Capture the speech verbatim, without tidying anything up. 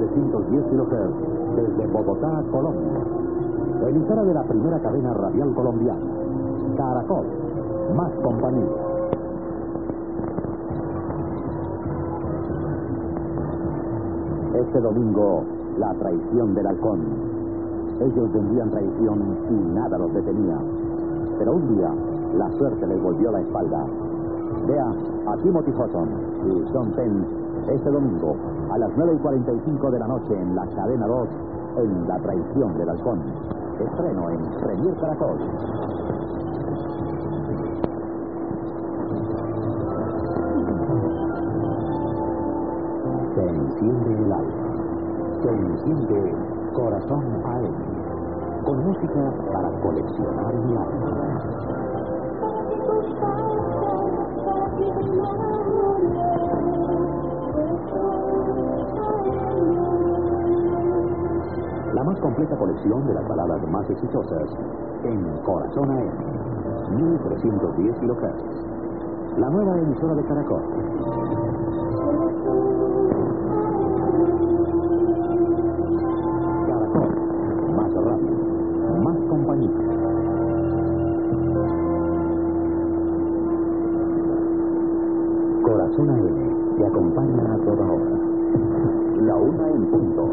trescientos diez kilohertz desde Bogotá, Colombia. Emisora de la primera cadena radial colombiana. Caracol, más compañía. Este domingo, la traición del halcón. Ellos vendían traición y nada los detenía. Pero un día, la suerte les volvió la espalda. Vea a Timothy Hutton y John Penn este domingo a las nueve y cuarenta y cinco de la noche en la cadena dos en La traición del halcón. Estreno en Premier Caracol. Se enciende el alma. Se enciende Corazón A M. Con música para coleccionar el alma. La más completa colección de las baladas más exitosas en Corazón A M. mil trescientos diez kilohertz. La nueva emisora de Caracol. Caracol. Más radio. Más compañía. Corazón A M te acompaña a toda hora. La una en punto.